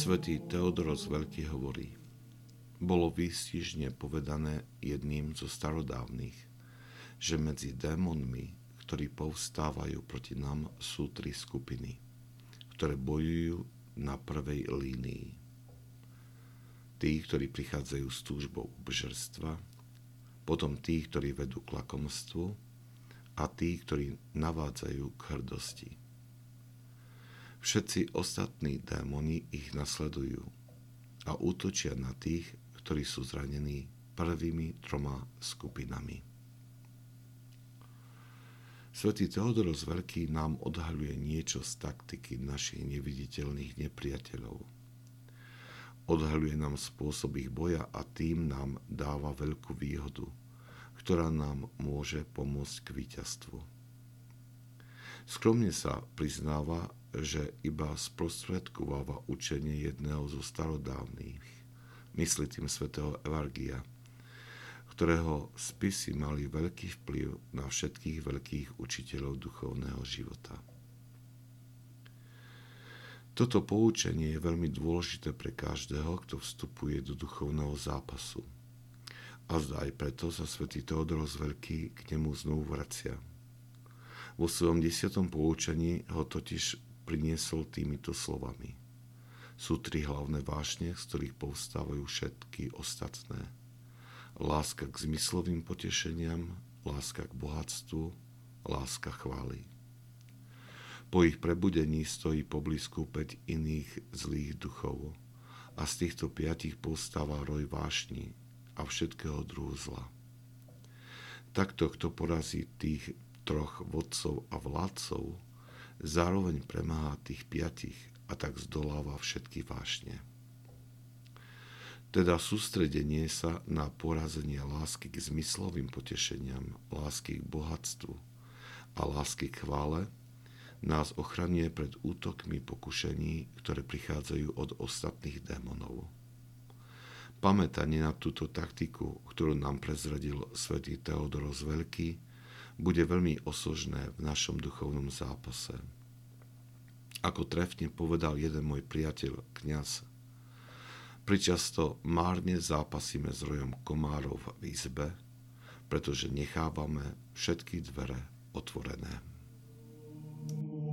Svätý Teodoros Veľký hovorí: bolo výstižne povedané jedným zo starodávnych, že medzi démonmi, ktorí povstávajú proti nám, sú 3 skupiny, ktoré bojujú na prvej línii. Tí, ktorí prichádzajú s túžbou obžerstva, potom tí, ktorí vedú k lakomstvu a tí, ktorí navádzajú k hrdosti. Všetci ostatní démoni ich nasledujú a útočia na tých, ktorí sú zranení prvými 3 skupinami. Svätý Teodoros Veľký nám odhaľuje niečo z taktiky našich neviditeľných nepriateľov. Odhaľuje nám spôsob ich boja a tým nám dáva veľkú výhodu, ktorá nám môže pomôcť k víťazstvu. Skromne sa priznáva, že iba sprostredkováva učenie jedného zo starodávnych, myslí tým svätého Evargia, ktorého spisy mali veľký vplyv na všetkých veľkých učiteľov duchovného života. Toto poučenie je veľmi dôležité pre každého, kto vstupuje do duchovného zápasu. A zdá aj preto sa svätý Teodoros Veľký k nemu znovu vracia. Vo svojom 10. poučení ho totiž priniesol týmito slovami. Sú 3 hlavné vášne, z ktorých povstávajú všetky ostatné. Láska k zmyslovým potešeniam, láska k bohatstvu, láska chvály. Po ich prebudení stojí poblízku 5 iných zlých duchov a z týchto 5 povstáva roj vášni a všetkého druhu zla. Takto, kto porazí tých 3 vodcov a vládcov, zároveň premáha tých 5 a tak zdoláva všetky vášne. Teda sústredenie sa na porazenie lásky k zmyslovým potešeniam, lásky k bohatstvu a lásky k chvále nás ochraňuje pred útokmi pokušení, ktoré prichádzajú od ostatných démonov. Pamätanie na túto taktiku, ktorú nám prezradil svätý Teodoros Veľký, bude veľmi osožné v našom duchovnom zápase. Ako trefne povedal jeden môj priateľ, kňaz: pričasto márne zápasíme s rojom komárov v izbe, pretože nechávame všetky dvere otvorené.